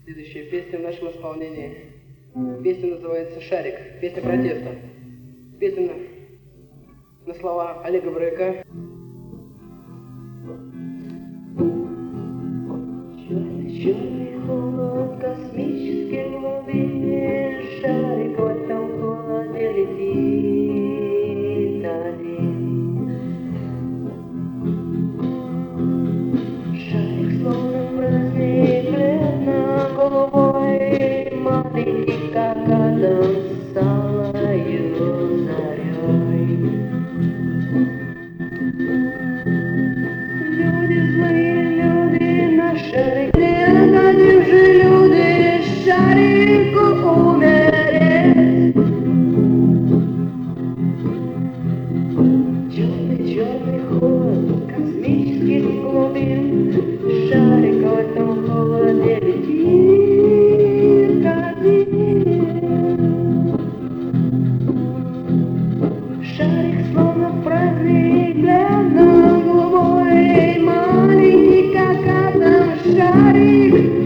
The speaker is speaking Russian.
Следующая песня в нашем исполнении. Песня называется «Шарик». Песня протеста. Песня на слова Олега Брейка. Черный холод, космический глубины, шарик в этом холоде летит один. Шарик словно праздник, бледно-голубой, маленький, как атом, с алою зарей. Люди злые, люди на шарике, один же люди шарику умереть. Черный холод, космических глубин, шарик в этом холоде летит один. Шарик словно праздник, бледно-голубой, маленький, как атом, шарик